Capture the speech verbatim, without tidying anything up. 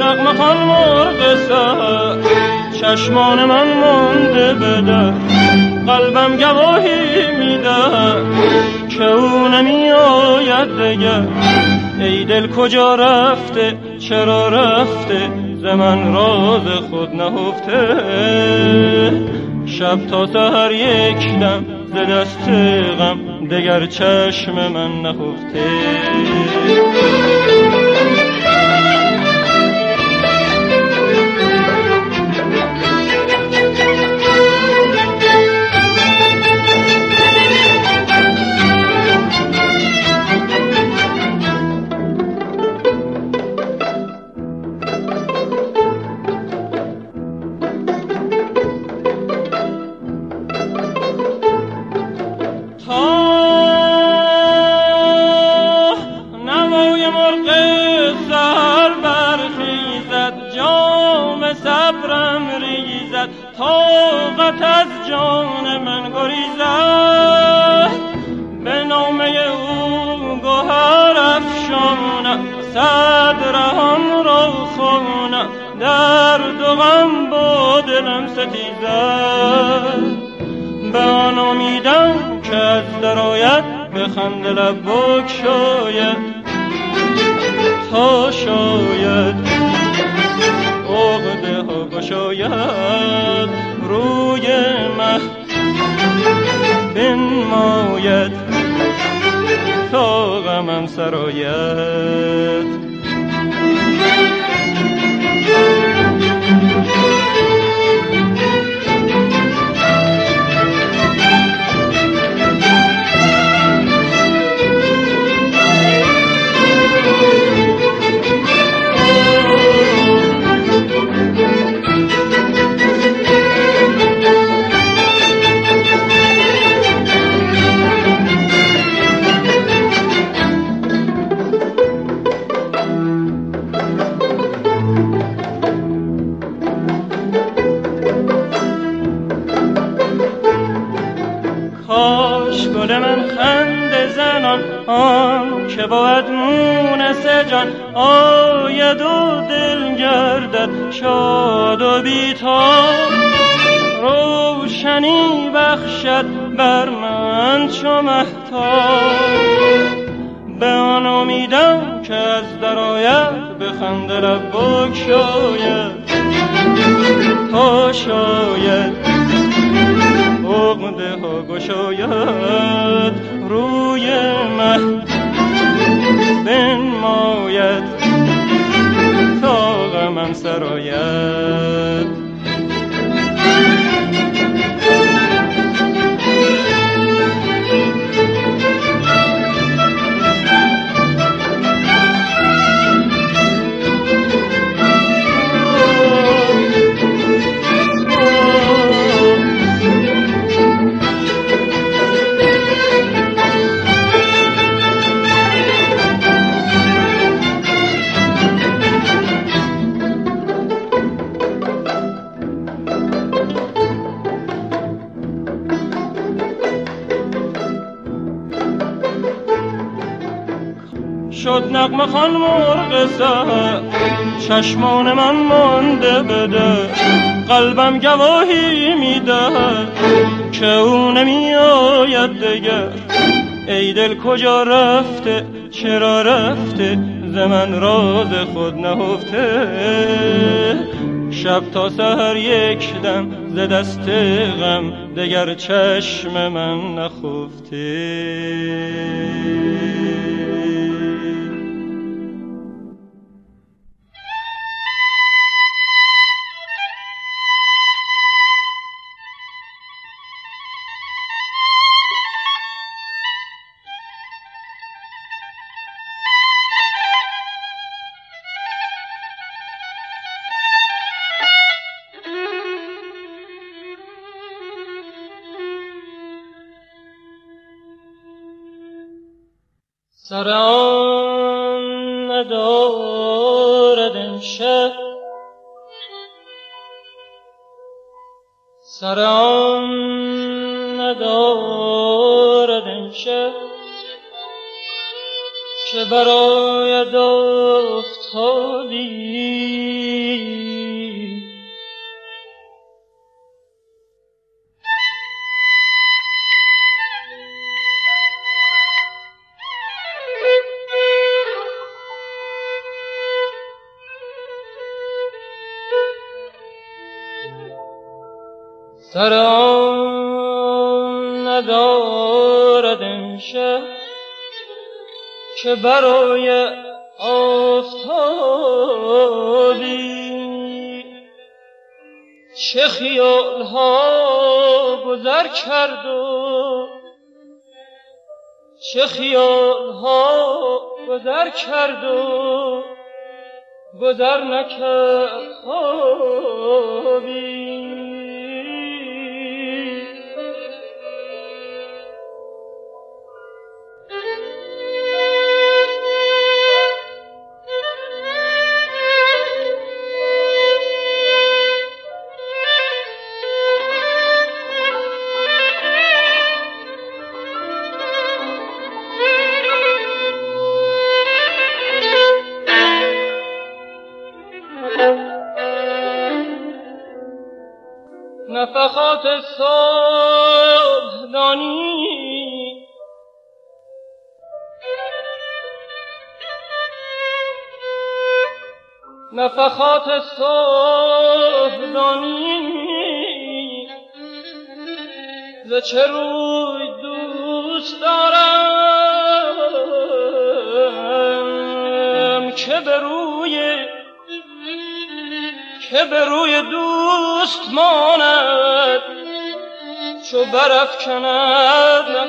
نغمه خوان مرغ سحر چشمان من مانده به در قلبم گواهی میده که او نمی آید دگر ای دل کجا رفته چرا رفته ز من راز خود نهفته شب تا سحر یک دم ز دست غم دگر چشم من نخفته طاقت از جان من گریزد به نامه او گوهر افشانم صدرهم را خوانم درد و غم با دلم ستیزد به آن امیدم که از درآید به خنده لب بگشاید تا شاید عقده ها گشاید روی مه بنماید تا غمم سرآید آن که بود مونس جان آید و دل گردد شاد و بیتاب روشنی بخشد بر من چو مهتاب به آن امیدم که از درآید به خنده لب بگشاید تا شاید عقده ها گشاید روی مه بنماید تا غمم سرآید شد نغمه خوان مرغ سحر چشمان من مانده به در قلبم گواهی میدهد که او نمی آید دگر ای دل کجا رفته چرا رفته ز من راز خود نهفته شب تا سحر یک دم ز دست غم دگر چشم من نخفته سر آن ندارد امشب سر آن ندارد امشب که برآید آفتابی سر آن ندارد امشب که برای آفتابی چه خیال ها گذر کرد و چه خیال ها گذر کرد و گذر نکرد خوابی نفخات صبحدانی نفخات صبحدانی ز چه روی دوست دارم که به روی که به روی دوست ماند چو برافکند